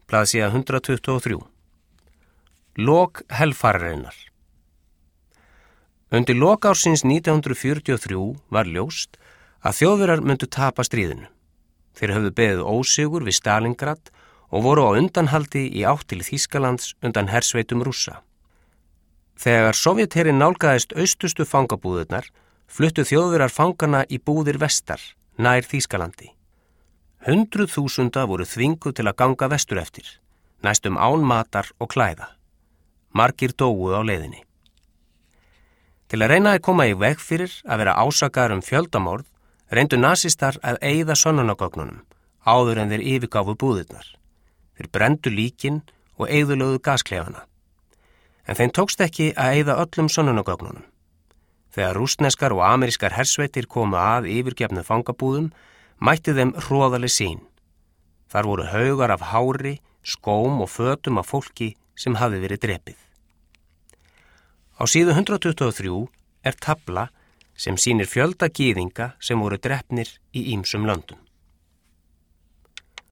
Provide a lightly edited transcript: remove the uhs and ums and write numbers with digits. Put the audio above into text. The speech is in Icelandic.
blaðsíða 123. Lok helfararinnar. Undir lok ársins 1943 var ljóst að Þjóðverjar myndu tapa stríðinu. Þeir höfðu beðið ósigur við Stalingrad og voru á undanhaldi í átt til Þýskalands undan hersveitum Rússa. Þegar Sovétherinn nálgaðist austustu fangabúðurnar, fluttu Þjóðverjar fangana í búðir vestar, nær Þýskalandi. 100.000 voru þvinguð til að ganga vestur eftir, næstum án matar og klæða. Margir dóu á leiðinni. Til að reyna að koma í veg fyrir að vera ásakaðar fjöldamorð, reyndu nasistar að eyða sönnunargögnunum áður en þeir yfirgáfu búðirnar. Þeir brenndu líkin og eyðulögðu gasklefana. En þeim tókst ekki að eyða öllum sönnunargögnunum. Þegar rússneskar og amerískar hersveitir komu að yfirgefnu fangabúðum, mætti þeim hroðaleg sýn. Þar voru haugar af hári, skóm og fötum af fólki sem hafði verið drepið. Á síðu 123 er tafla sem sýnir fjölda gyðinga sem voru drepnir í ýmsum löndum.